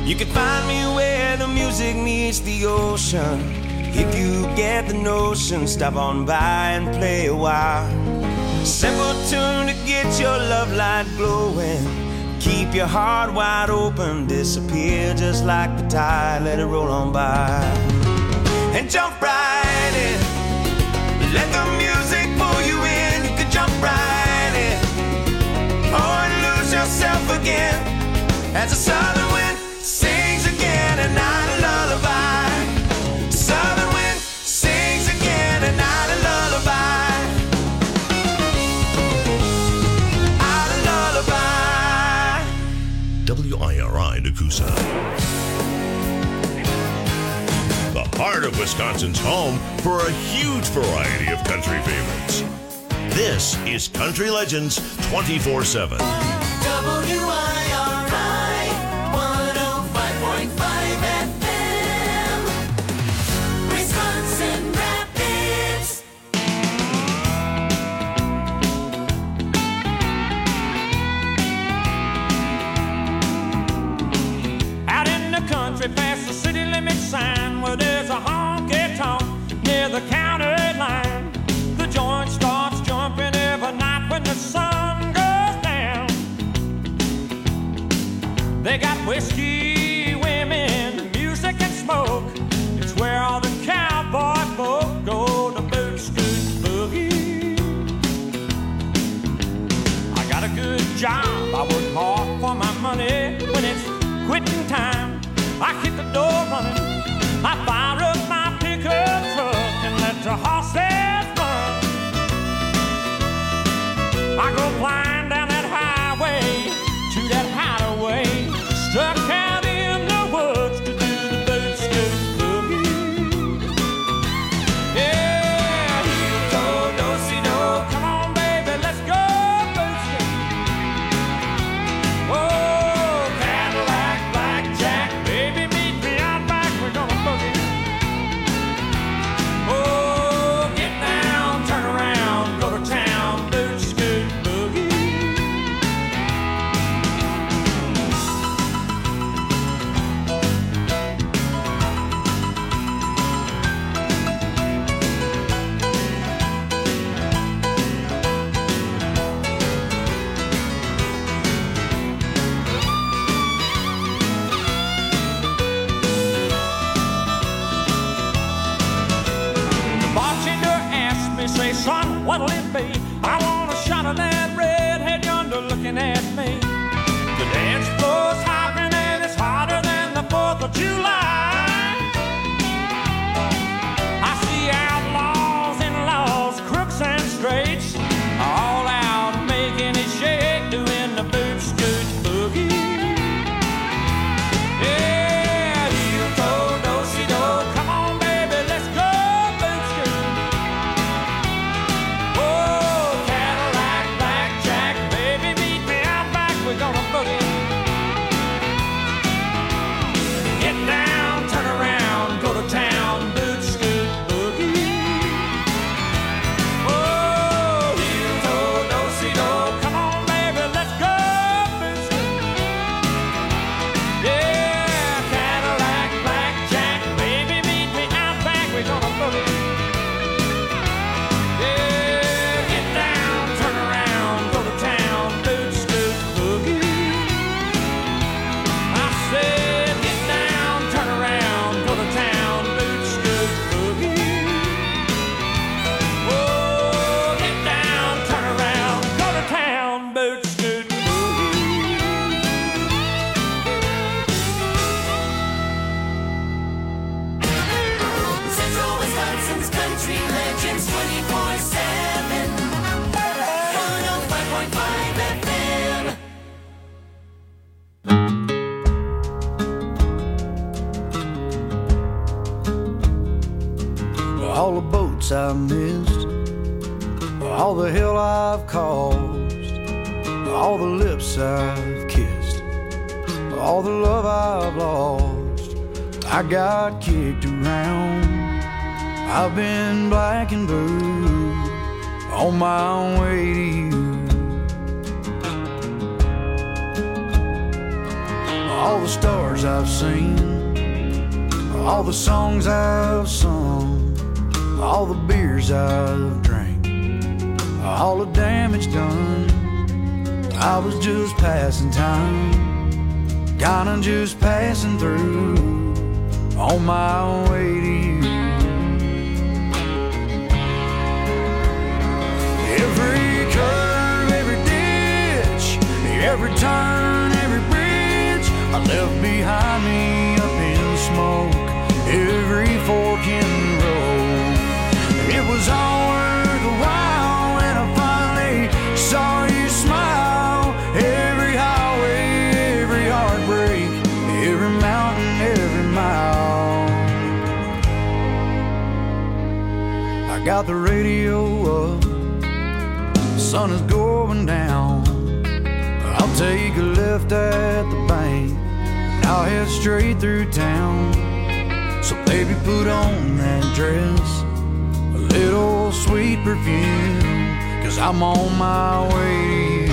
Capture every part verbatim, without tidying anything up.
You can find me where the music meets the ocean. If you get the notion, stop on by and play a while. Simple tune to get your love light glowing. Keep your heart wide open, disappear just like the tide, let it roll on by. And jump right in, let the music pull you in. You can jump right in, oh, and lose yourself again as the southern wind sings again, a night of lullaby. Southern wind sings again, a night of lullaby. Out of lullaby. W I R I Nakusa. The heart of Wisconsin's home for a huge variety of country favorites. This is Country Legends twenty-four seven. W I R I one oh five point five F M, Wisconsin Rapids. Out in the country past the city limit sign, where there's a honky-tonk near the county line. The joint starts jumping every night when the sun goes down. They got whiskey, women, music and smoke. It's where all the cowboy folk go to boot scoot boogie. I got a good job, I work hard for my money. When it's quitting time, I hit the door running. I fire up my pickup truck and let the horses run. I go flying down that highway to that hideaway, struck out in the woods to do the boot scoot boogie. Yeah, heel toe, do-si-do, come on baby, let's go boot scoot. Oh, Cadillac, blackjack, baby meet me out back, we're gonna boogie. Oh, get down, turn around, go to town, boot scoot boogie. The bartender asked me, say, son, what'll it be? I want a shot of that redhead yonder looking at me. The dance floor's hopping and it's hotter than the fourth of July. I see outlaws and laws, crooks and straights, all out making it shake, doing the boot scoot boogie. Yeah, heel toe, do-si-do, come on baby, let's go boot scoot. Oh, Cadillac, blackjack, baby meet me out back, we're gonna boogie. Get down, turn around, go to town, boot scoot boogie. Oh, heel toe, do-si-do, come on baby, let's go boot scoot. Yeah, Cadillac, blackjack, baby meet me out back, we're gonna boogie. Yeah, get down, turn around, go to town, boot scoot boogie. I said, get down, turn around, go to town, boot scoot boogie. Oh, get down, turn around, go to town, boot scoot boogie. Central Wisconsin's Country Legends twenty-four seven, one oh five point five F M. All the boats I missed, all the hell I've caused, all the lips I've kissed, all the love I've lost. I got kicked around, I've been black and blue on my way to you. all the stars I've seen, all the songs I've sung, all the beers I've drank, all the damage done. I was just passing time, kinda just passing through, on my way to you. Every curve, every ditch, every turn, every bridge I left behind me up in smoke, every fork in the road. It was all worth a while when I finally saw you smile. Every highway, every heartbreak, every mountain, every mile. I got the radio up, the sun is going down. I'll take a left at the bank, and I'll head straight through town. So baby, put on that dress, a little sweet perfume, 'cause I'm on my way to you.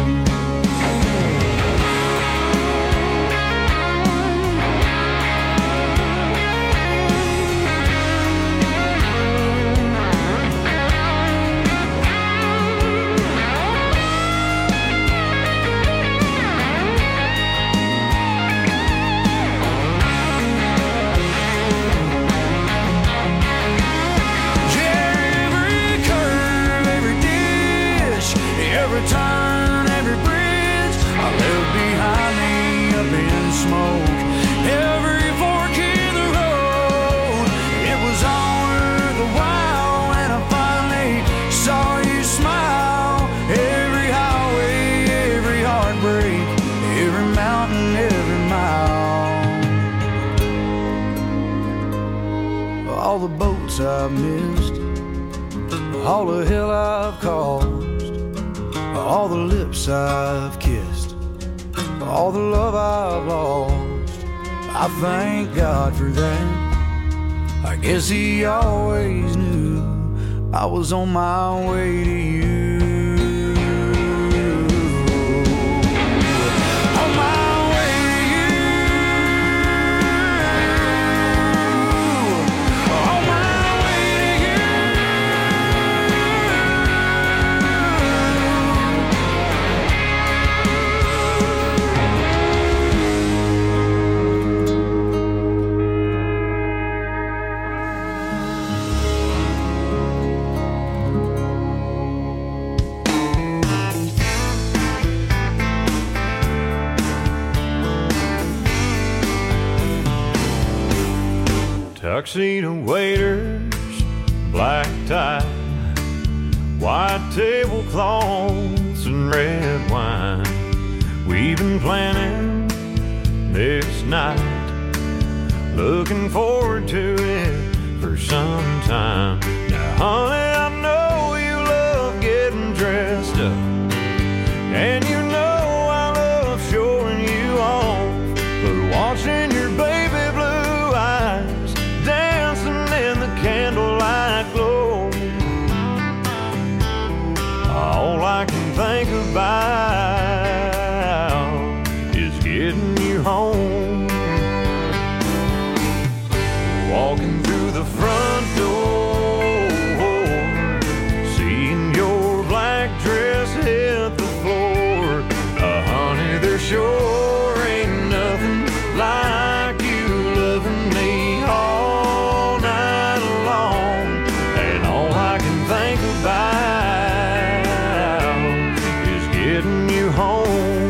Every turn, every bridge I left behind me up in smoke, every fork in the road. It was all worth a while when I finally saw you smile. Every highway, every heartbreak, every mountain, every mile. All the boats I've missed, all the hell I've caused, all the lips I've kissed, all the love I've lost. I thank God for that. I guess He always knew I was on my way to you. On my way to you. On my way to you. Tuxedo waiters, black tie, white tablecloths and red wine. We've been planning this night, looking forward to it for some time. Now, honey, I know you love getting dressed up, and you know I love showing you off, but watching your baby blue eyes dancing in the candlelight glow, all I can think about is getting you home. Walking through the front door, seeing your black dress hit the floor. Uh, honey, there sure ain't nothing like you loving me all night long. And all I can think about is getting you home.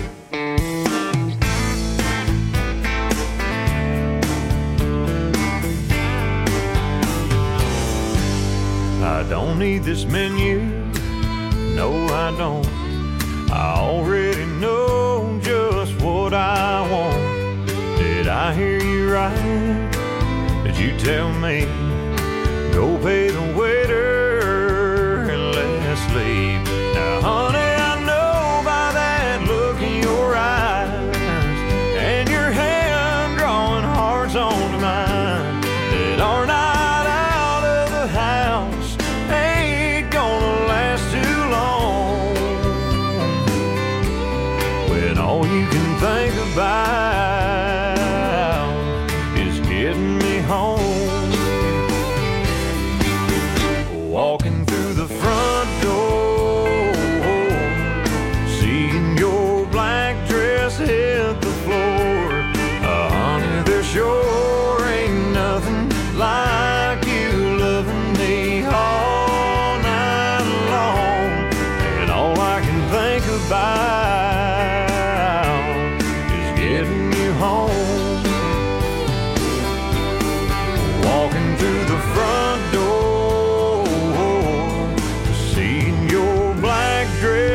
I don't need this menu, no I don't. I already know just what I want. Did I hear you right? Did you tell me, go pay the waiter and let's leave? Now honey, I know by that look in your eyes and your hand drawing hearts onto mine, that our night out of the house ain't gonna last too long, when all you can think about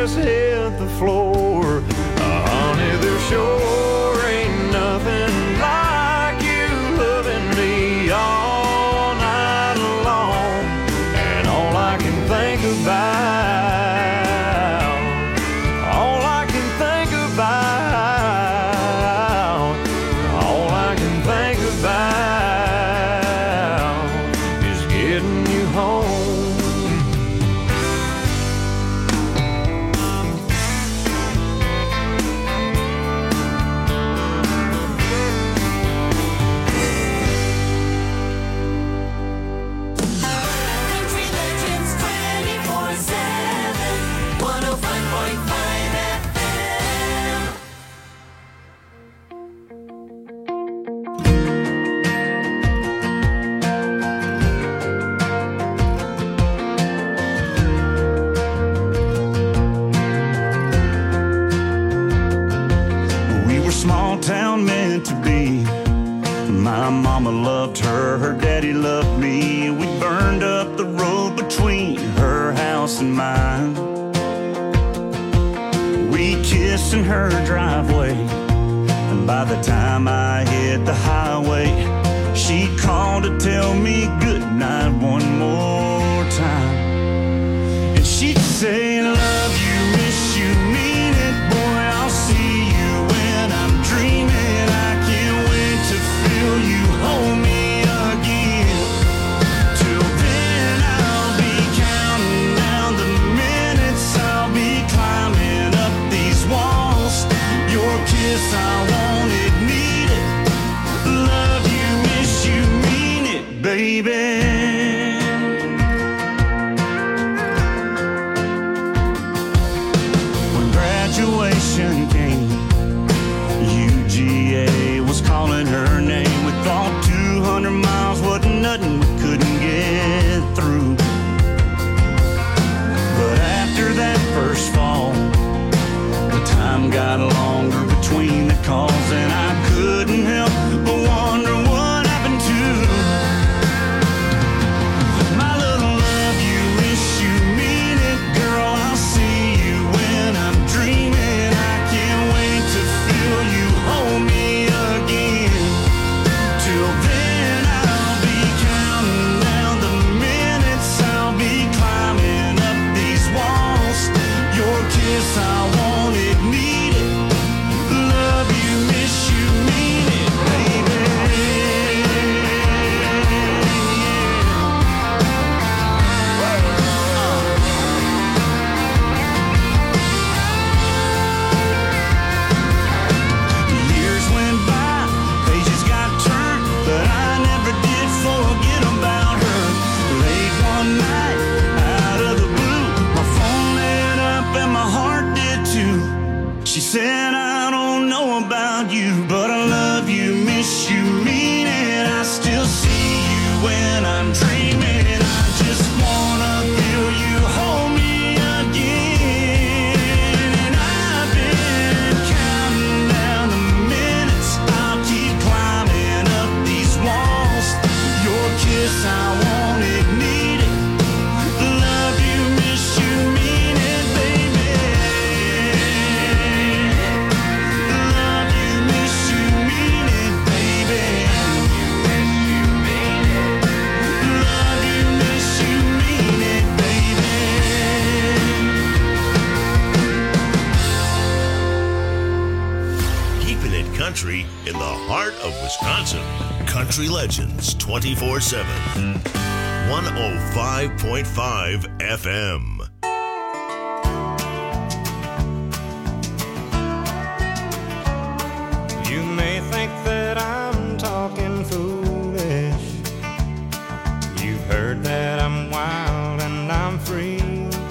just hit the floor. Uh, honey, there sure ain't nothing like you loving me all night long. And all I can think about, all I can think about, all I can think about is getting you home. Country Legends twenty-four seven, one oh five point five F M. We were small town meant to be. My mama loved her, her daddy loved me. We burned up the road between her house and mine. We kissed in her driveway, and by the time I hit the highway, she called to tell me good night one more time. And she'd say, love you, miss you, mean it, boy, I'll see you when I'm dreaming. I can't wait to feel you hold me again. Till then I'll be counting down the minutes, I'll be climbing up these walls. Your kiss, I want it, need it. Love you, miss you, mean it, baby. When graduation came, U G A was calling her name. We thought two hundred miles wasn't nothing we couldn't get through. But after that first fall, the time got longer between the calls, and I couldn't help but wonder what happened to my little love you, wish you, mean it, girl, I'll see you when I'm dreaming. I can't wait to feel you hold me again. Till then I'll be counting down the minutes, I'll be climbing up these walls. Your kiss, I want it, need it. Love you, miss you, mean it, baby. Years went by, pages got turned, but I never did forget about her. Late one night, out of the blue, my phone lit up and my heart did too. She said, I don't know about you, but I love you, miss you, mean it. I still see you when I'm dreaming. I just wanna feel you hold me again. And I've been counting down the minutes, I'll keep climbing up these walls. Your kiss, I want it, need it. Love you, miss you, mean it, baby. Love you, miss you, mean it, baby. Love you, miss you, mean it, baby. Keeping it country in the heart of Wisconsin. Country Legends twenty-four seven. one oh five point five F M. You may think that I'm talking foolish. You've heard that I'm wild and I'm free.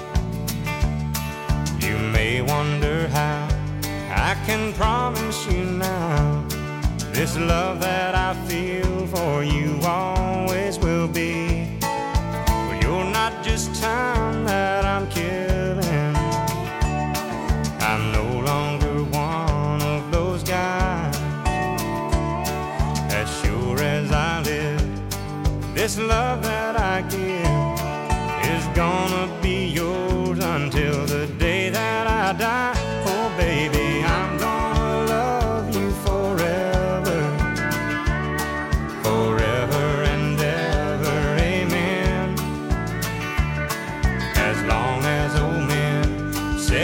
You may wonder how I can promise you now this love that I feel for you always will be. For you're not just time that I'm killing. I'm no longer one of those guys. As sure as I live, this love that I give is gonna be yours until the day that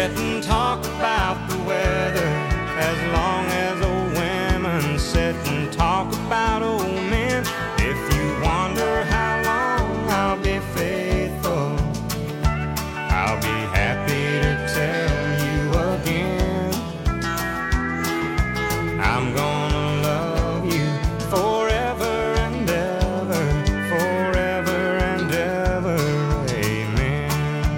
sit and talk about the weather, as long as old women sit and talk about old men. If you wonder how long I'll be faithful, I'll be happy to tell you again. I'm gonna love you forever and ever, forever and ever, amen.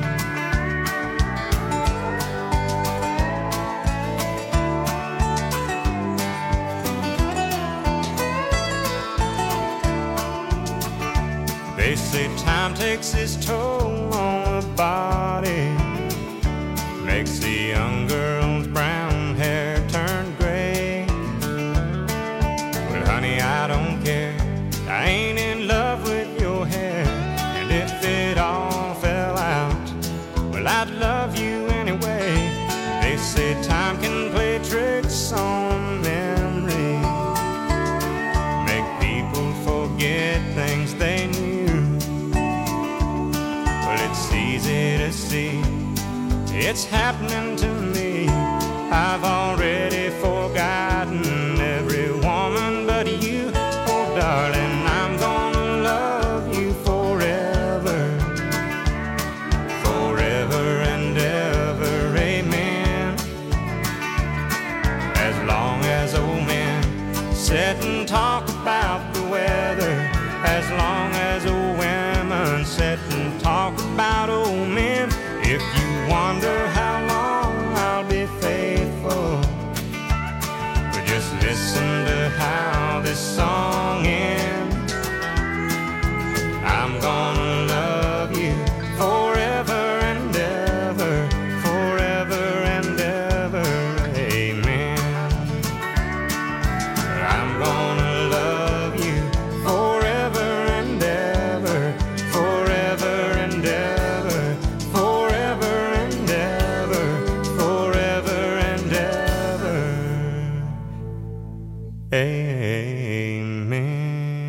They say time takes its toll on the body, makes the young girl's brown hair turn gray. Well, honey, I don't care, I ain't in love with your hair. And if it all fell out, well, I'd love you anyway. They say time can play tricks on memory, make people forget things they knew. Well, it's easy to see, it's happening to me. I've already forgotten every woman but you. Oh, darling, I'm gonna love you forever, forever and ever, amen. As long as old men sit and talk about the weather, as long as old women sit and talk about old men. If you wonder how long I'll be faithful, but just listen to how this song ends. I'm gonna love you forever and ever, forever and ever, amen. I'm gonna love you forever and ever, forever and ever, forever and ever, forever and ever, amen.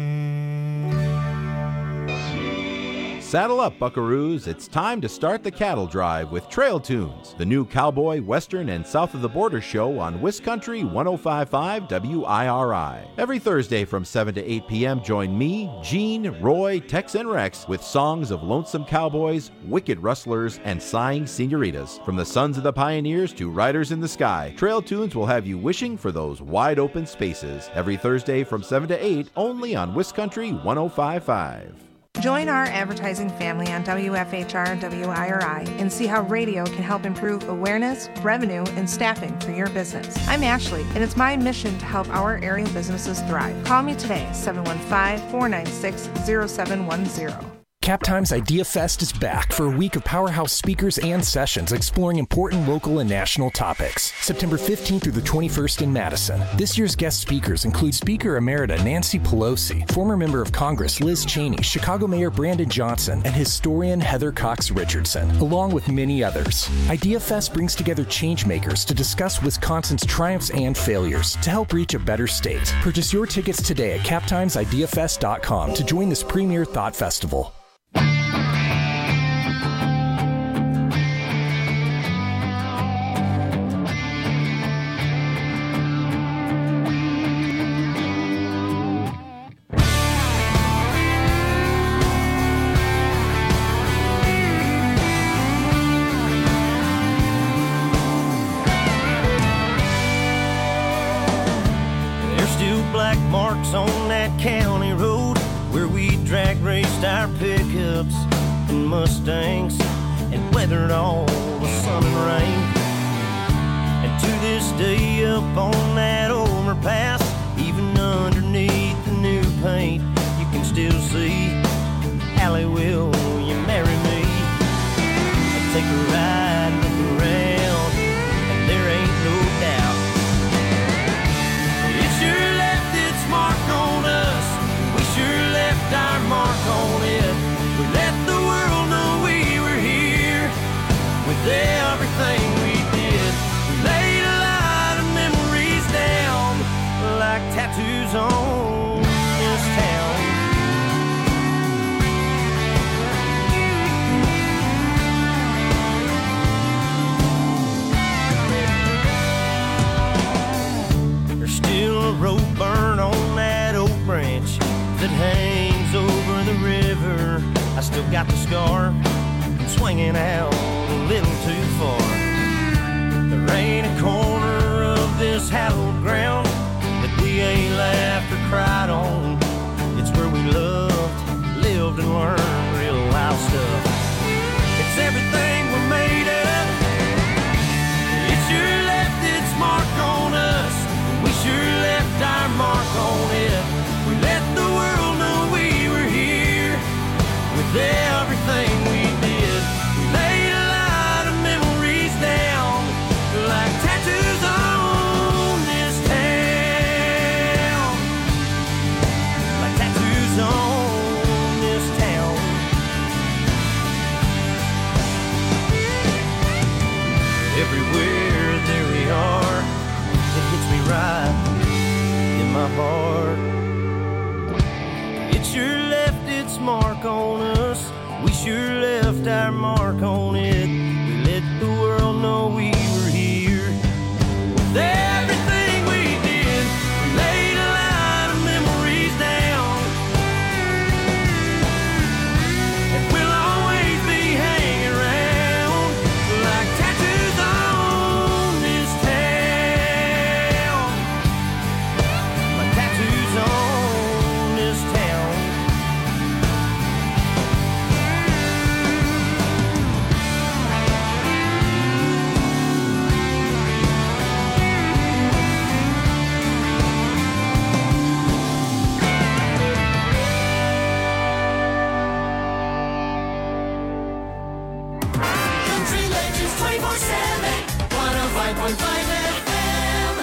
Saddle up, buckaroos. It's time to start the cattle drive with Trail Tunes, the new cowboy, western, and south of the border show on Wiscountry one oh five point five W I R I. Every Thursday from seven to eight p.m., join me, Gene, Roy, Tex, and Rex with songs of lonesome cowboys, wicked rustlers, and sighing senoritas. From the sons of the pioneers to riders in the sky, Trail Tunes will have you wishing for those wide open spaces. Every Thursday from seven to eight, only on Wiscountry one oh five point five. Join our advertising family on W F H R W I R I and see how radio can help improve awareness, revenue, and staffing for your business. I'm Ashley, and it's my mission to help our area businesses thrive. Call me today, seven one five, four nine six, zero seven one zero. Captime's Idea Fest is back for a week of powerhouse speakers and sessions exploring important local and national topics. September fifteenth through the twenty-first in Madison. This year's guest speakers include Speaker Emerita Nancy Pelosi, former member of Congress Liz Cheney, Chicago Mayor Brandon Johnson, and historian Heather Cox Richardson, along with many others. Idea Fest brings together changemakers to discuss Wisconsin's triumphs and failures to help reach a better state. Purchase your tickets today at captimes idea fest dot com to join this premier thought festival. On that county road where we drag raced our pickups and Mustangs and weathered all the sun and rain. And to this day up on that overpass, even underneath the new paint, you can still see Allie, will you marry me? I'll take a ride, look around, and there ain't no doubt it sure left its mark on us. We sure left our mark on it. We let the world know we were here with everything we did. We laid a lot of memories down. hangs over the river. I still got the scar. I'm swinging out a little too far. There ain't a corner of this hallowed ground that we ain't laughed or cried on. It's where we loved, lived, and learned real wild stuff. It's everything we're made of. It sure left its mark on us. We sure left our mark on it. We let the world know we were here with everything we did. We laid a lot of memories down like tattoos on this town. Like tattoos on this town. Everywhere there we are, it hits me right in my heart. It sure left its mark on us. We sure left our mark on it. We let the world know we were here with everything we did. We laid a lot of memories down, and we'll always be hanging around like tattoos on this town. Like tattoos on this town. Country Legends twenty-four seven, one oh five point five F M.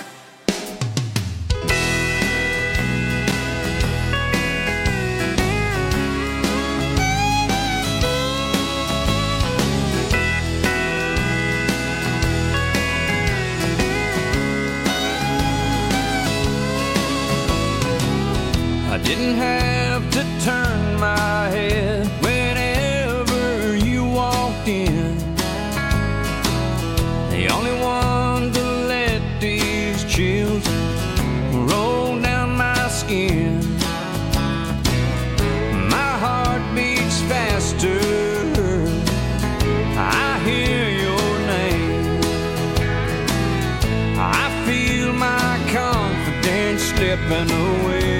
I didn't have to turn my head whenever you walked in. The only one to let these chills roll down my skin. My heart beats faster. I hear your name. I feel my confidence slipping away.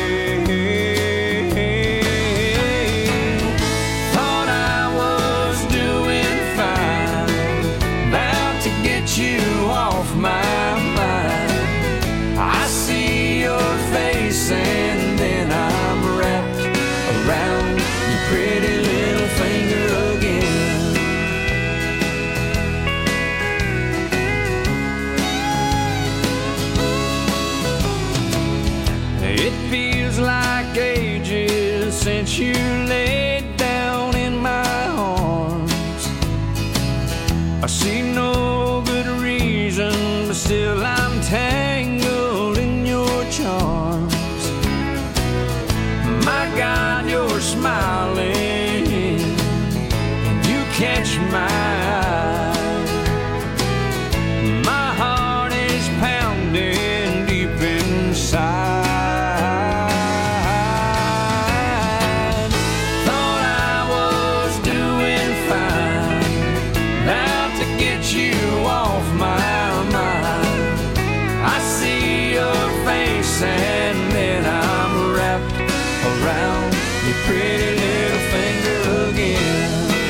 Thought I was doing fine, about to get you off my mind. I see your face and then I'm wrapped around your pretty little finger again. It feels like ages since you laid down in my arms. I see no good reason, but still I'm tangled in your charms. My God, you're smiling, and you catch my eye. My heart is pounding deep inside. Thought I was doing fine, about to get you off my mind. I see your face and then I'm wrapped around your pretty little finger again.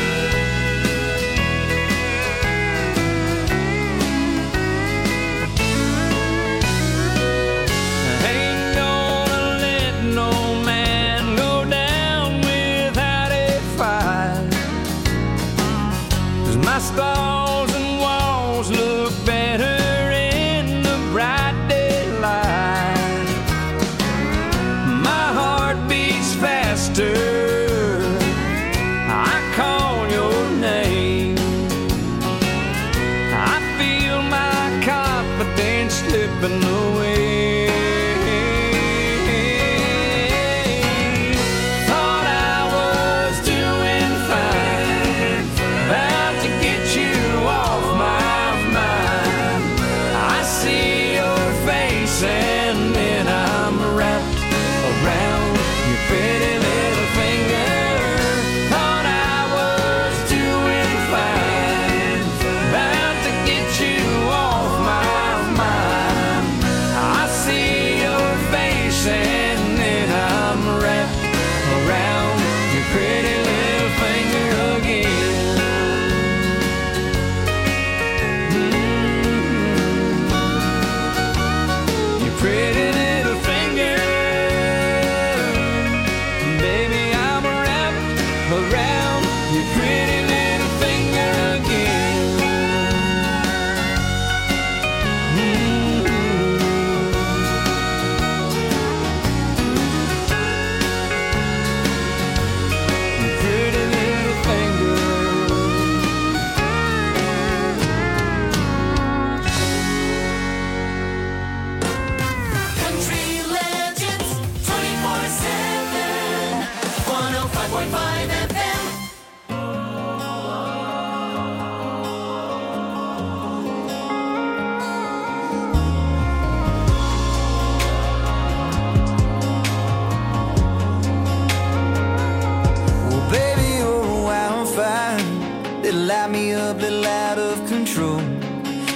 Ain't gonna let no man go down without a fight. 'Cause my stalls and walls look better in the bright daylight. My heart beats faster. I call your name. I feel my confidence slipping away. Thought I was doing fine, about to get you off my mind. I see your face and then I'm wrapped around your face.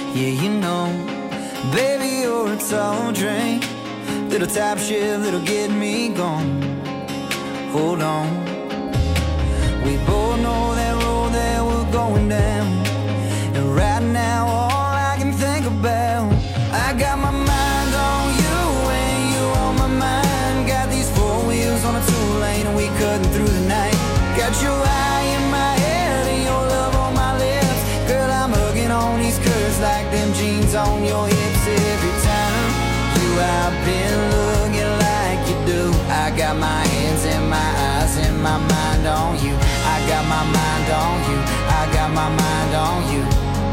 Yeah, you know, baby, you're a tall drink, little top shift that'll get me gone. Hold on, we both know that road that we're going down, and right now all I can think about, I got my mind on you and you on my mind. Got these four wheels on a two-lane and we cutting through the night. Got your eye in my head and your love on my lips. Girl, I'm hugging on these curves like them jeans on your hips. Every time you out been looking like you do, I got my hands and my eyes and my mind on you. I got my mind on you. I got my mind on you.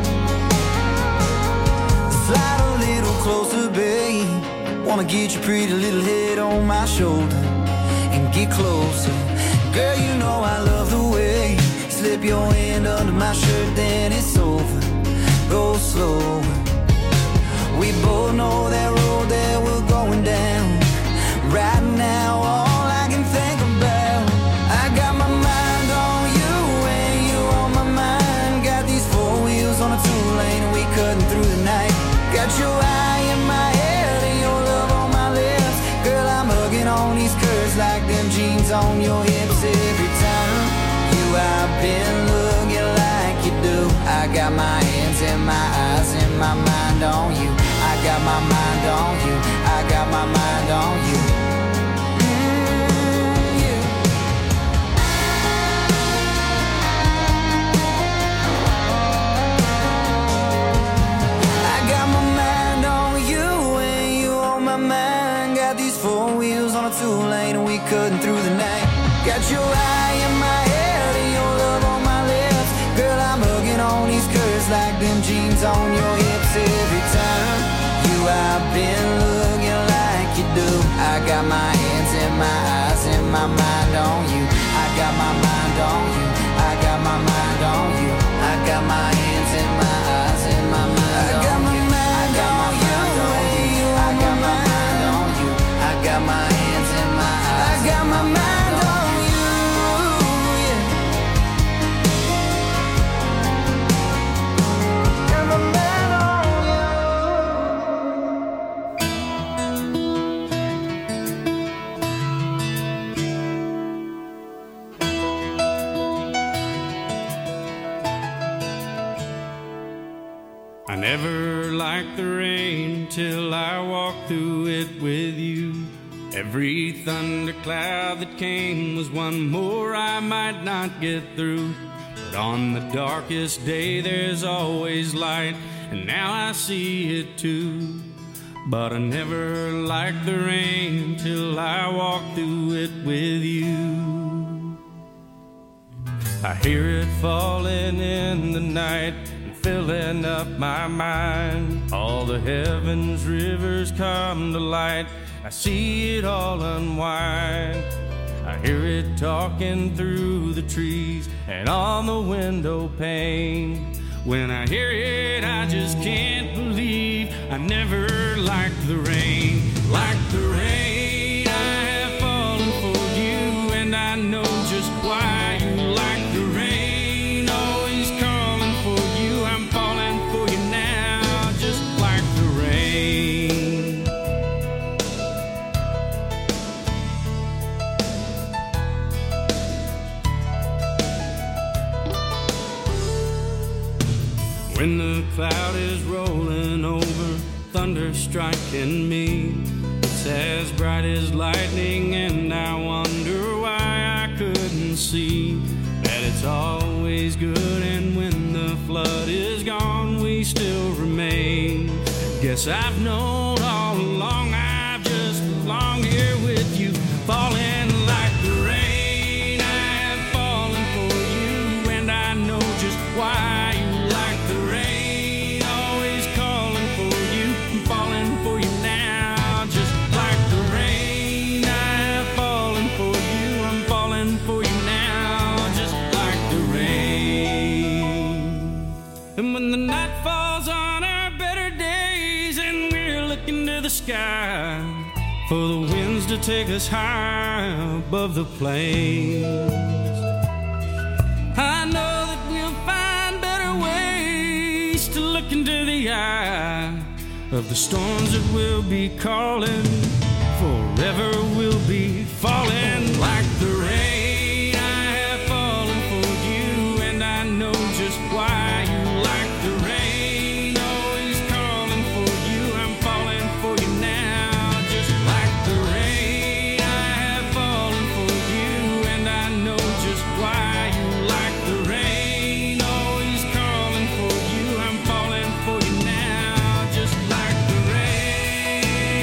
Slide a little closer, babe. Wanna get your pretty little head on my shoulder and get closer. Girl, you know I love the way you slip your hand under my shirt, then it's over. Go slow. We both know that road that we're going down. Right now, all I can think about, I got my mind on you and you on my mind. Got these four wheels on a two-lane and we cutting through the night. Got your eye in my head and your love on my lips. Girl, I'm hugging on these curves like them jeans on your hips. Every time you out been looking like you do, I got my hands and my eyes and my mind on you. I got my mind on you. I got my mind on you. Mm, yeah. I got my mind on you and you on my mind. Got these four wheels on a two-lane and we cutting through the night. Got your eye in my head and your love on my lips. Girl, I'm hugging on these curves like them jeans on your hips. Every time you out been looking like you do, I got my hands and my eyes and my mind on you. I got my mind on you. I got my mind on you. I got my hands and my eyes and my mind on you. I got my mind on you. I got my mind on you. I got my hands and my eyes. I got my mind on you. I never liked the rain till I walked through it with you. Every thundercloud that came was one more I might not get through. But on the darkest day there's always light, and now I see it too. But I never liked the rain till I walked through it with you. I hear it falling in the night, filling up my mind. All the heavens rivers come to light. I see it all unwind. I hear it talking through the trees and on the window pane. When I hear it, I just can't believe I never liked the rain. Like the rain, I have fallen for you, and I know just why you like the rain. Always calling for you, I'm falling for you now, just like the rain. When the cloud is rolling over, thunder striking me, it's as bright as lightning, and I wonder why I couldn't see that it's always good, and when the flood is gone, we still remain. Guess I've known all along I've just belonged here with you, falling like the rain. I have fallen for you, and I know just why you like the rain. Always calling for you, I'm falling for you now, just like the rain. I have fallen for you, I'm falling for you now, just like the rain. And when the night falls on our better days and we're looking to the sky for the winds to take us high above the plains, I know that we'll find better ways to look into the eye of the storms that will be calling. Forever we'll be falling like the rain. I have fallen for you, and I know just why you like the rain. Always calling for you, I'm falling for you now. Just like the rain, I have fallen for you, and I know just why you like the rain. Always calling for you, I'm falling for you now. Just like the rain.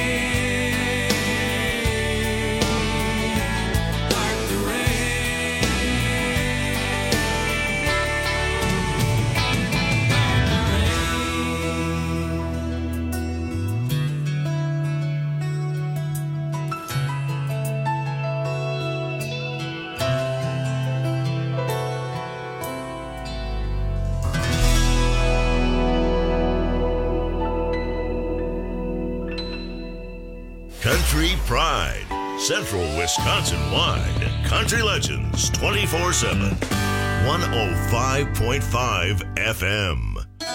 Like the rain. Country Pride, Central Wisconsin wide. Country Legends twenty-four seven. one oh five point five F M.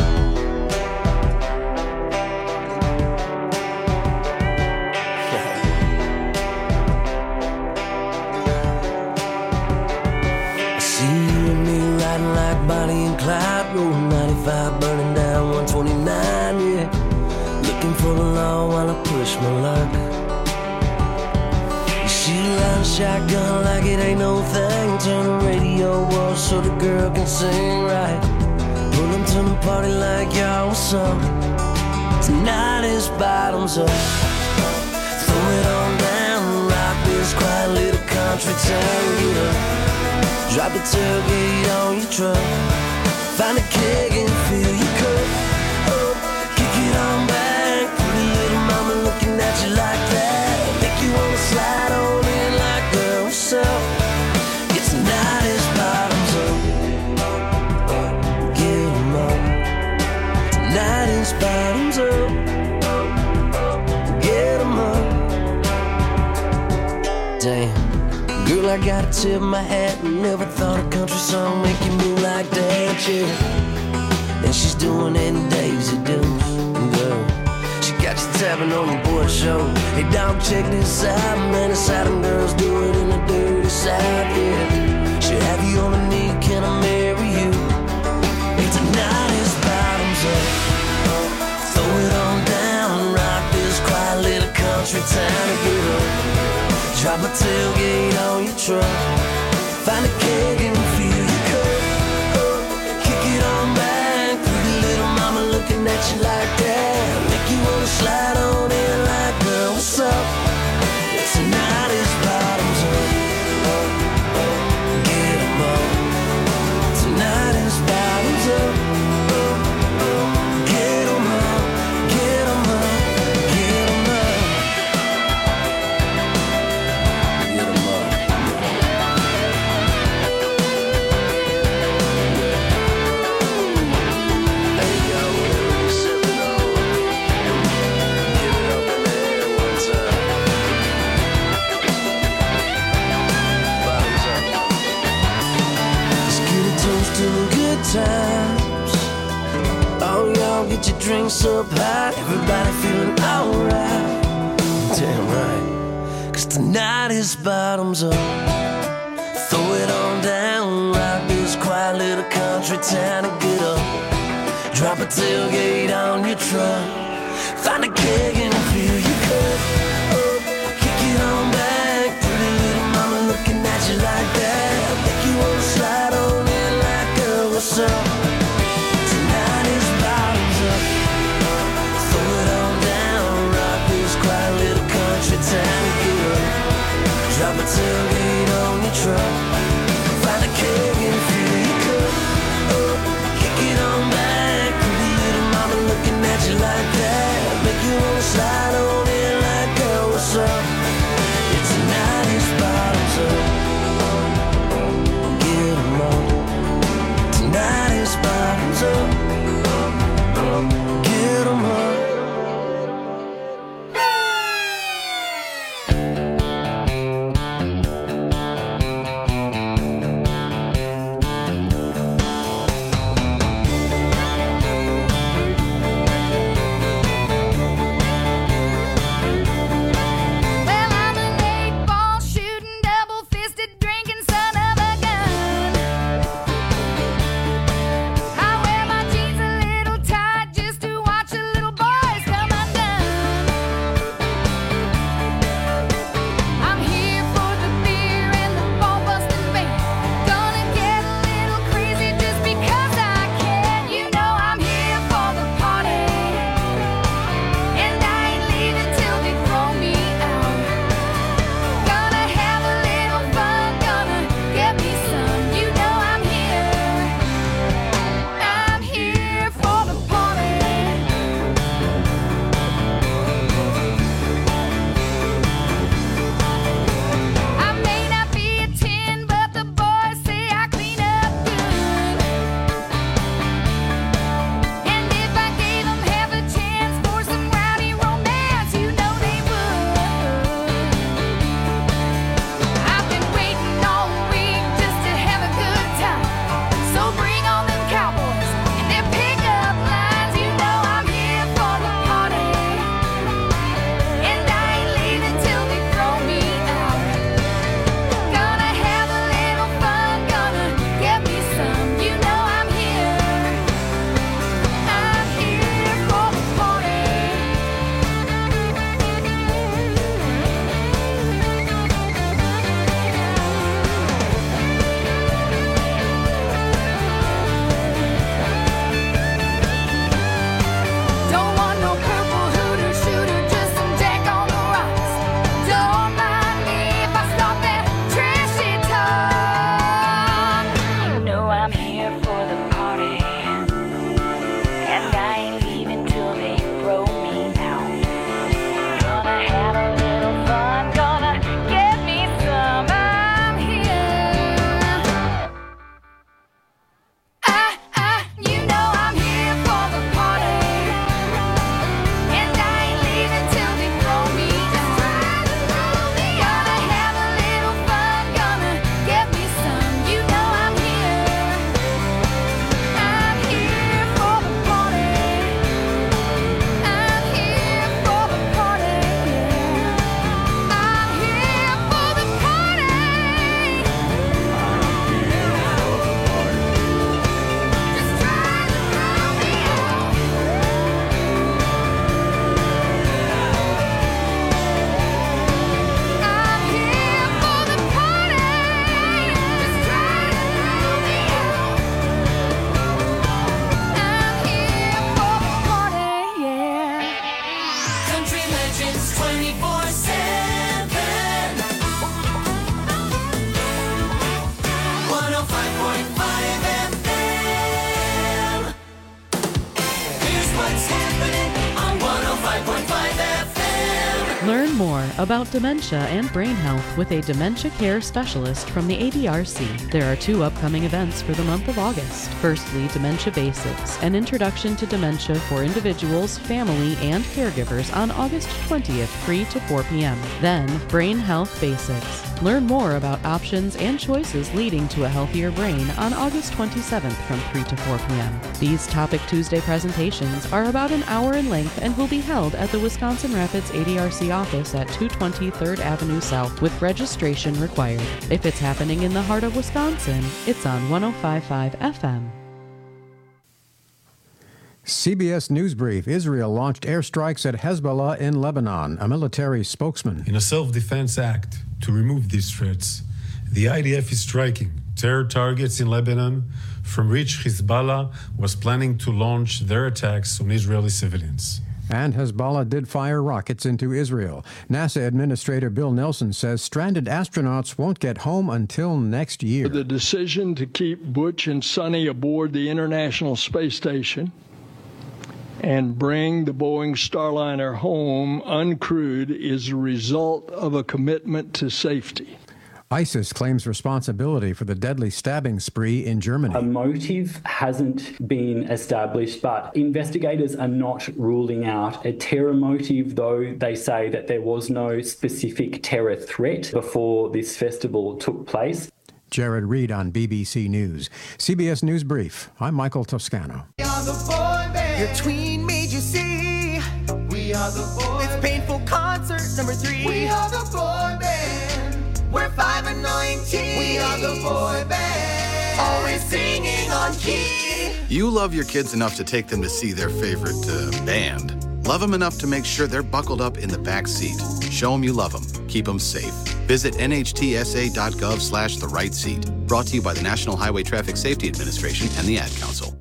See you and me riding like Bonnie and Clyde, rolling ninety-five, burning down one twenty-nine, yeah. Looking for the law while I push my luck. You shoot around a shotgun like it ain't no thing. Turn the radio off so the girl can sing right. Pull them to the party like y'all what's up. Tonight is bottoms up. Throw it on down, rock this quiet little country town. Get up. Drop the tailgate on your truck. Find a keg and fill your cup. Oh, kick it on back. Pretty little mama looking at you like that. Make you wanna slide on in like, girl, what's up? It's tonight is bottoms up. Get 'em up. Tonight is bottoms up. Get 'em up. Damn. Girl, I gotta tip my hat and never thought a country song make you move like that, yeah. And she's doing it in Daisy Dukes, girl. She got you tapping on your board show. Hey, dog, check this out, man. It's how them girls do it in the dirty South, yeah. She'll have you on a knee, can I marry you? Hey, tonight is bottoms up. Throw it on down, rock this quiet little country town to get up. Drop a tailgate on your truck. Find a keg and fill your cup. Oh, kick it on back. Pretty little mama looking at you like that. Make you wanna slide on in like, girl, what's up? Tonight is bottoms up. Get 'em up. Tonight is bottoms up. Get 'em up. Get 'em up. Get 'em up. Times. Oh, y'all get your drinks up high. Everybody feeling alright. Damn right. Cause tonight is bottoms up. Throw it on down. Rock this quiet little country town and get up. Drop a tailgate on your truck. Find a keg and fill your cup. Oh, kick it on back. Pretty little mama looking at you like that. Make you wanna slide on in like, girl, what's up? Tonight is bottoms up. Throw it on down. Rock this quiet little country town and get up. Drop a tailgate on your truck. Find a keg and fill your cup. Oh, kick it on back. Pretty little mama looking at you like that. Make you wanna slide more about dementia and brain health with a dementia care specialist from the A D R C. There are two upcoming events for the month of August. Firstly, Dementia Basics, an introduction to dementia for individuals, family, and caregivers on August twentieth, three to four p.m. Then, Brain Health Basics. Learn more about options and choices leading to a healthier brain on August twenty-seventh from three to four p.m. These Topic Tuesday presentations are about an hour in length and will be held at the Wisconsin Rapids A D R C office at two twenty third Avenue South with registration required. If it's happening in the heart of Wisconsin, it's on one oh five point five F M. C B S News Brief. Israel launched airstrikes at Hezbollah in Lebanon. A military spokesman. In a self-defense act to remove these threats, the I D F is striking terror targets in Lebanon from which Hezbollah was planning to launch their attacks on Israeli civilians. And Hezbollah did fire rockets into Israel. NASA Administrator Bill Nelson says stranded astronauts won't get home until next year. The decision to keep Butch and Sonny aboard the International Space Station and bring the Boeing Starliner home uncrewed is a result of a commitment to safety. ISIS claims responsibility for the deadly stabbing spree in Germany. A motive hasn't been established, but investigators are not ruling out a terror motive, though they say that there was no specific terror threat before this festival took place. Jared Reed on B B C News. C B S News Brief. I'm Michael Toscano. We are the boy band. Your tween made you see. We are the boy band. It's Painful Concert number three. We are the boy band. We're five and nineteen. We are the boy band. Always singing on key. You love your kids enough to take them to see their favorite uh, band. Love them enough to make sure they're buckled up in the back seat. Show them you love them. Keep them safe. Visit N H T S A dot gov slash the right seat. Brought to you by the National Highway Traffic Safety Administration and the Ad Council.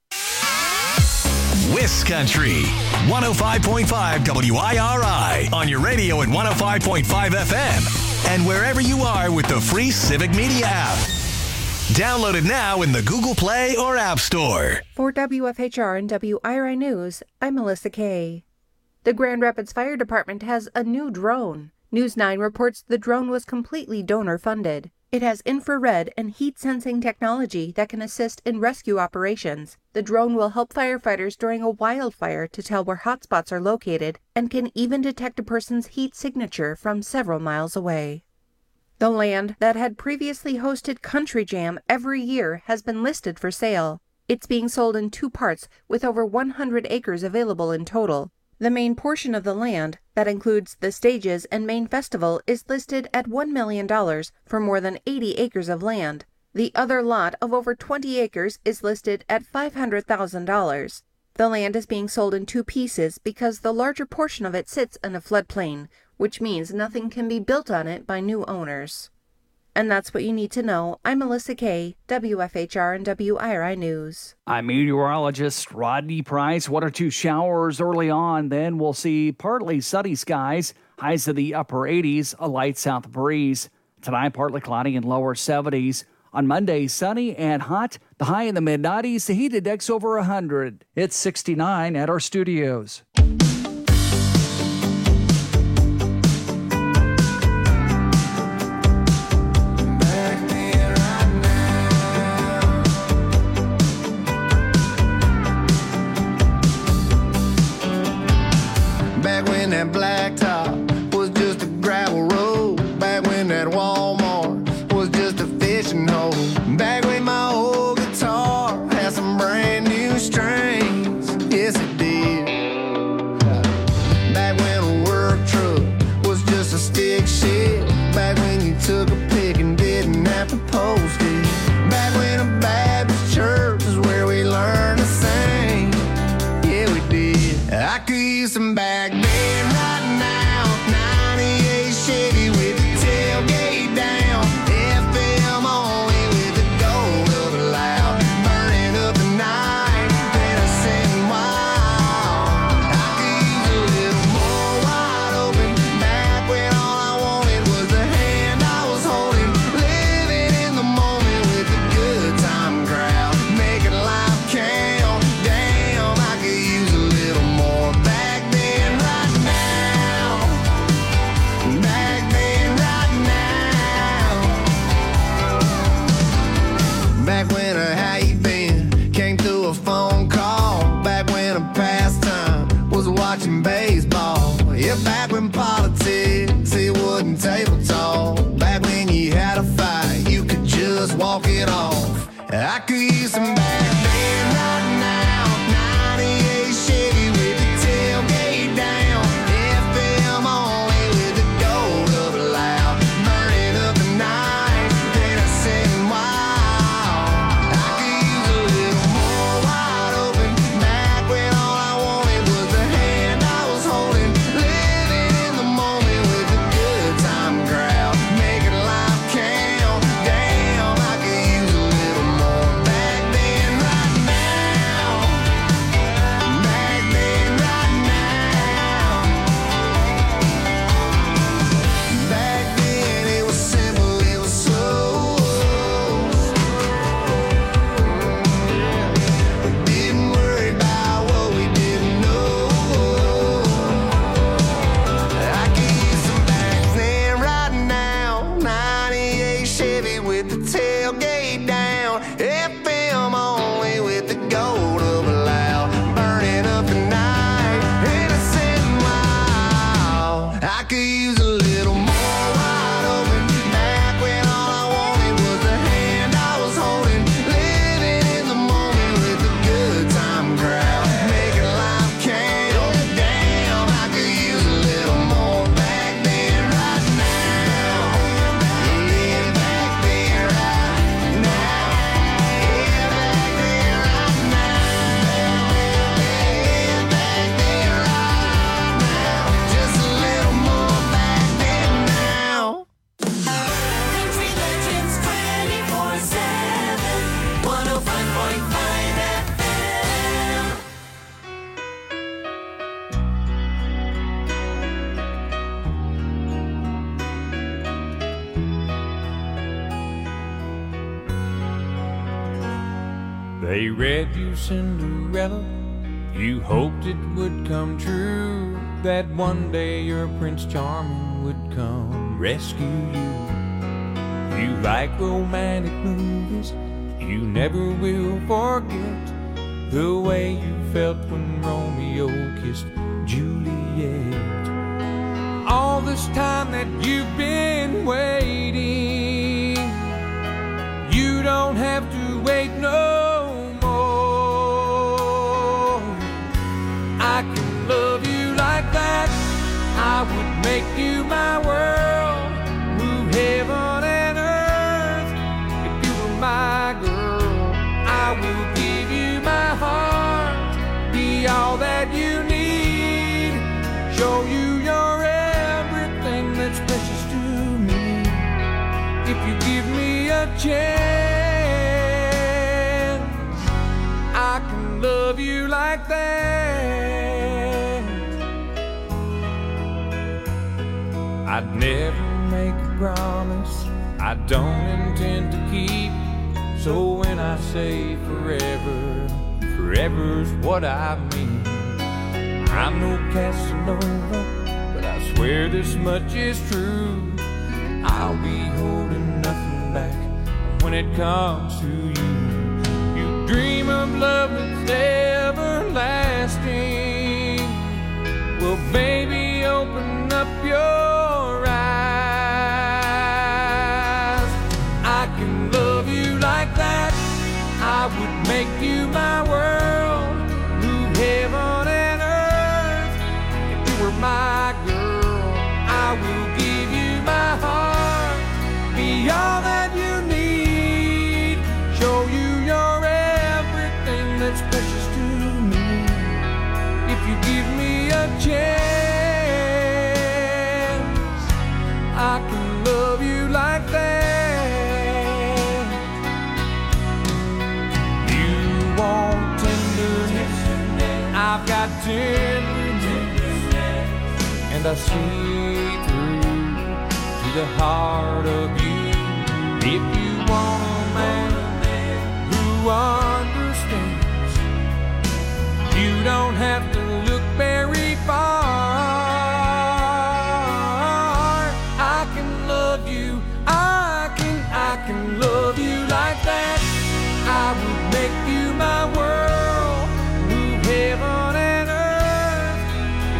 Wiscountry, one oh five point five W I R I, on your radio at one oh five point five F M, and wherever you are with the free Civic Media app. Download it now in the Google Play or App Store. For W F H R and W I R I News, I'm Melissa Kay. The Grand Rapids Fire Department has a new drone. News nine reports the drone was completely donor-funded. It has infrared and heat-sensing technology that can assist in rescue operations. The drone will help firefighters during a wildfire to tell where hotspots are located and can even detect a person's heat signature from several miles away. The land that had previously hosted Country Jam every year has been listed for sale. It's being sold in two parts with over one hundred acres available in total. The main portion of the land, that includes the stages and main festival, is listed at one million dollars for more than eighty acres of land. The other lot of over twenty acres is listed at five hundred thousand dollars. The land is being sold in two pieces because the larger portion of it sits in a floodplain, which means nothing can be built on it by new owners. And that's what you need to know. I'm Melissa Kay, W F H R and W I R I News. I'm meteorologist Rodney Price. One or two showers early on, then we'll see partly sunny skies, highs to the upper eighties, a light south breeze. Tonight, partly cloudy and lower seventies. On Monday, sunny and hot, the high in the mid nineties, the heat index over one hundred. It's sixty-nine at our studios. That blacktop was just a gravel road. Back when that Walmart was just a fishing hole. Back when my old guitar had some brand new strings. Yes, it did. Back when a work truck was just a stick shift. Back when you took a pic and didn't have to post it. Back when a Baptist church is where we learned to sing. Yeah, we did. I could use some back then. Now watching baseball. Yeah, back when politics, it wasn't table talk. Back when you had a fight, you could just walk it off. I could use some back then, right now. ninety-eight Chevy with the tailgate down. F M only with the gold up loud. Burning up the night, then I said wild. I could use a little more wide open. Back when all I wanted was the hand I was holding. Living in the moment with the good time crowd. Making life count. Damn, I could use a little more. Back then, right now. Back then, right now. Back then, it was simple, it was slow. We didn't worry about what we didn't know. I could use some back then, right now. ninety-eight Chevy with the tailgate down. F M only with the gold up loud. Burning up the night, innocent and wild. I could use a little more wide open. Back when all I wanted was the hand I was holding. Living in the moment with the good time crowd. Making life count. Damn, I could use a little more. Back then, right now. Yeah, back then, right now. Yeah, back then, right now. Yeah, back then, right now. Just a little more back then now. Country Legends twenty-four seven, one oh five point five F M. They read you Cinderella, you hoped it would come true, that one day your Prince Charming would come rescue you. You like romantic movies, you never will forget the way you felt when Romeo kissed Juliet. All this time that you've been waiting, you don't have to wait no more. I can love you like that, I would make you my world, move heaven and earth. If you were my girl, I will give you my heart, be all that you need, show you you're everything that's precious to me. If you give me a chance, I can love you like that. I'd never make a promise I don't intend to keep. So when I say forever, forever's what I mean. I'm no Casanova, but I swear this much is true. I'll be holding nothing back when it comes to you. You dream of love that's everlasting. Well, baby, open up your eyes. I can love you like that, I would make you my world, move heaven and earth. If you were my girl, I will give you my heart, be all that you need, show you you're everything that's precious to me. If you give me a chance, I can love you like that. You want tenderness, I've got tenderness, and I see through to the heart of you. If you want a man who understands, you don't have to look very far. I can love you, I can, I can love you like that. I would make you my world, move heaven and earth.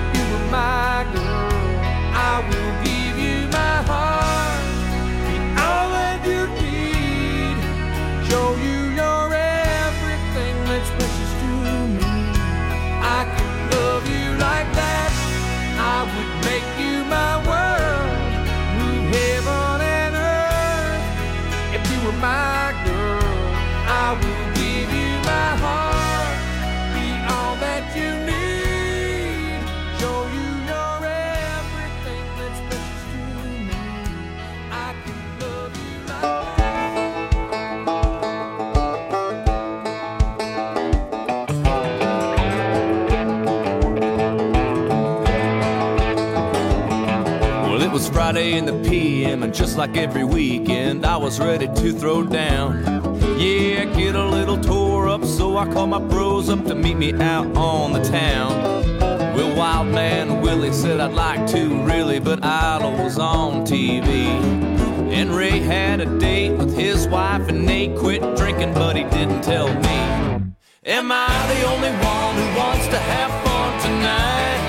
was Friday in the P M, and just like every weekend, I was ready to throw down. Yeah, get a little tore up, so I called my bros up to meet me out on the town. Well, Wild Man Willie said I'd like to, really, but Idol was on T V. And Ray had a date with his wife, and Nate quit drinking, but he didn't tell me. Am I the only one who wants to have fun tonight?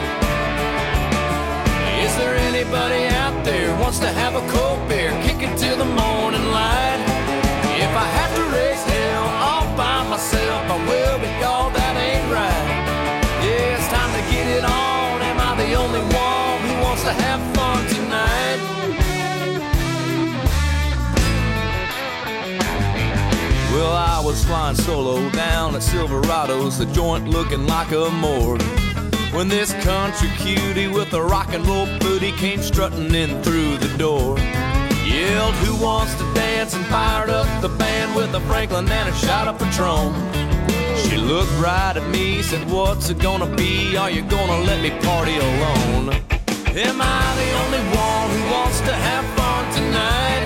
Is there anybody out there who wants to have a cold beer, kick it till the morning light? If I have to raise hell all by myself, I will, but y'all, that ain't right. Yeah, it's time to get it on. Am I the only one who wants to have fun tonight? Well, I was flying solo down at Silverado's, the joint looking like a morgue, when this country cutie with a rock and roll booty came strutting in through the door. Yelled, who wants to dance, and fired up the band with a Franklin and a shot of Patron. She looked right at me, said, what's it gonna be? Are you gonna let me party alone? Am I the only one who wants to have fun tonight?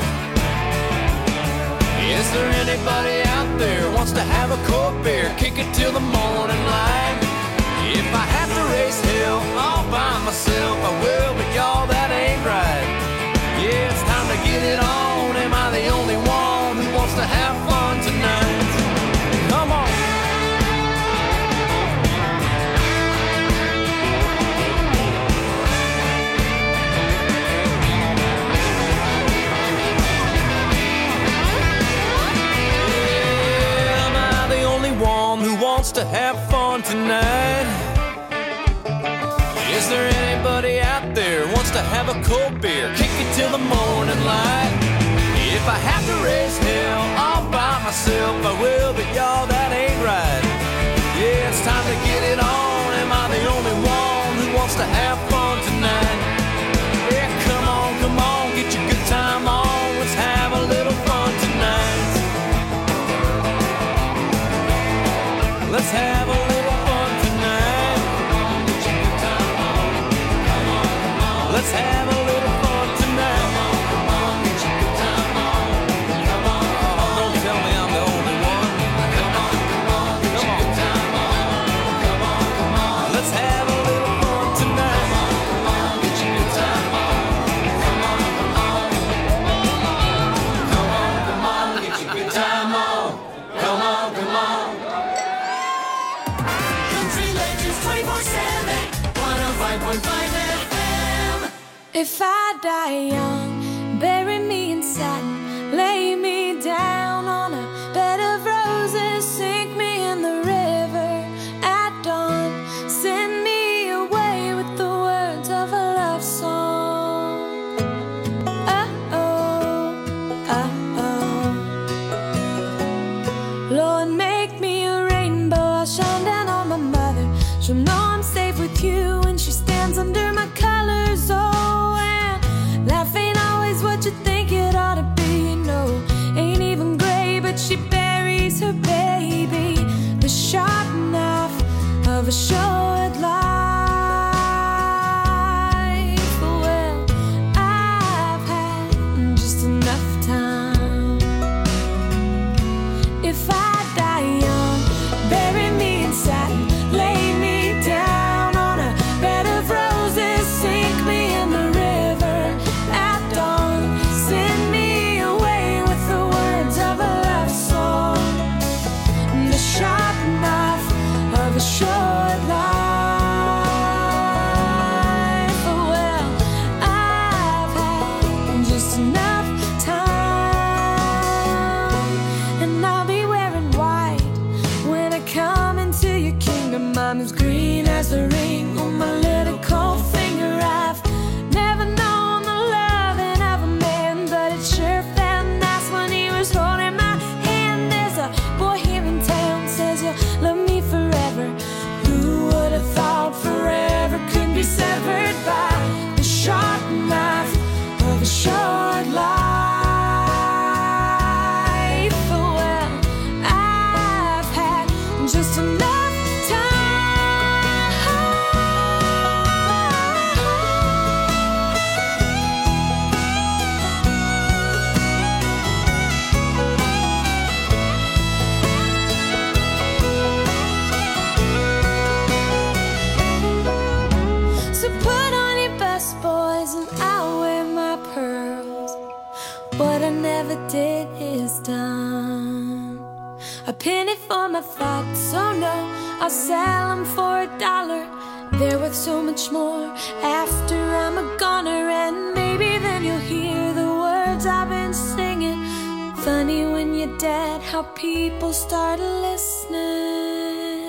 Is there anybody out there who wants to have a cold beer, kick it till the morning light? If I have to raise hell all by myself, I will, but y'all, that ain't right. Yeah, it's time to get it on. Am I the only one who wants to have fun tonight? Come on. Yeah, am I the only one who wants to have fun tonight? Is there anybody out there who wants to have a cold beer, kick it till the morning light? If I have to raise hell all by myself, I will, but y'all, that ain't right. Yeah, it's time to get it on. Am I the only one who wants to have fun tonight? Yeah, come on, come on, get your good time on. Let's have a little fun tonight. Let's have a little fun tonight. Let's have a little fun tonight. Come on, come on, get your good time on. Come on, come on. Don't tell me I'm the only one. Come on, come on, get your good time on. Come on, come on. Let's have a little fun tonight. Come on, come on, get your good time on. Come on, come on. Come on, come on, get your good time on. Come on, come on. Country Legends twenty-four seven, one oh five point five F M. If I die young, bury me in satin, lay me down on a bed of roses, sink me in the river at dawn, send me away with the words of a love song. Uh-oh, uh-oh. Lord, make me a rainbow, I'll shine down on my mother. She'll know I'm safe with you when she stands under my colors. Oh, life ain't always what you think it ought to be, you know. Ain't even gray, but she buries her baby. The sharp knife of a short life. Well, I've had just enough time. If I die young, bury me in satin, lay me down on a bed of roses. A penny for my thoughts, oh no, I'll sell them for a dollar. They're worth so much more after I'm a goner. And maybe then you'll hear the words I've been singing. Funny when you're dead how people start listening.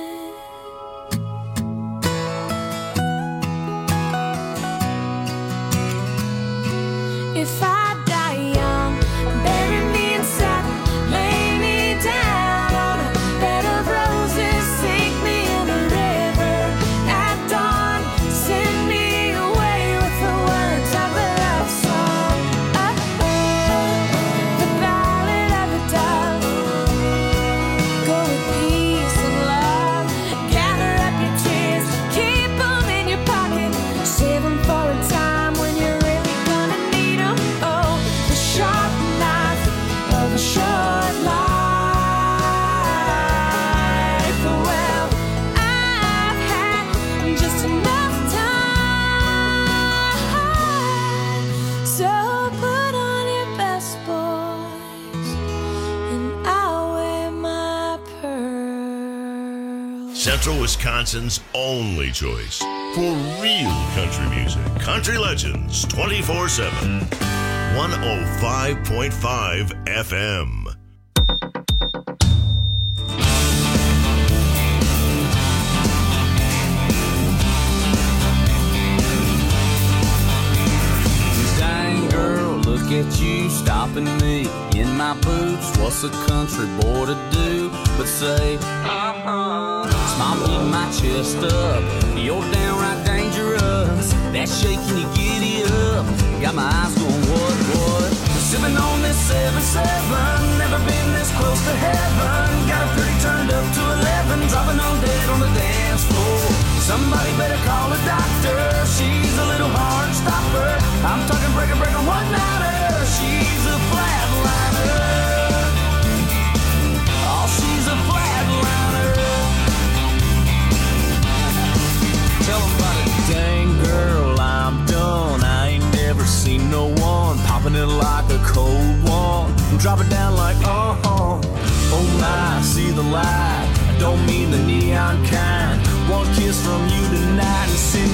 If I die young, bury me in satin, lay me down on a bed of roses, sink me in a river at dawn, send me away with the words of a love song. Oh, oh, the ballad of a dove. Go with peace and love, gather up your tears, keep them in your pocket, save them for a time when you're really gonna need them. Oh, the sharp knife of a short life. Well, I've had just enough time. So put on your best, boys, and I'll wear my pearl. Central Wisconsin's only choice for real country music. Country Legends twenty-four seven. one oh five point five F M. Dang girl, look at you stopping me in my boots. What's a country boy to do but say, uh-huh. Smile me my chest up, you're downright dangerous. That shaking you giddy up, got my eyes going what, what? Sipping on this seven seven, never been this close to heaven. Got a pretty turned up to eleven, dropping on dead on the dance floor. Somebody better call a doctor, she's a little hard to stop her. I'm talking breaker, breaker, one-nighter, she's a flatliner. Oh, she's a flatliner. Tell them about it. Dang girl, I'm done. I ain't never seen no one popping it like a cold one and drop it down like uh-huh. Oh my, see the light. I don't mean the neon kind. One kiss from you tonight and send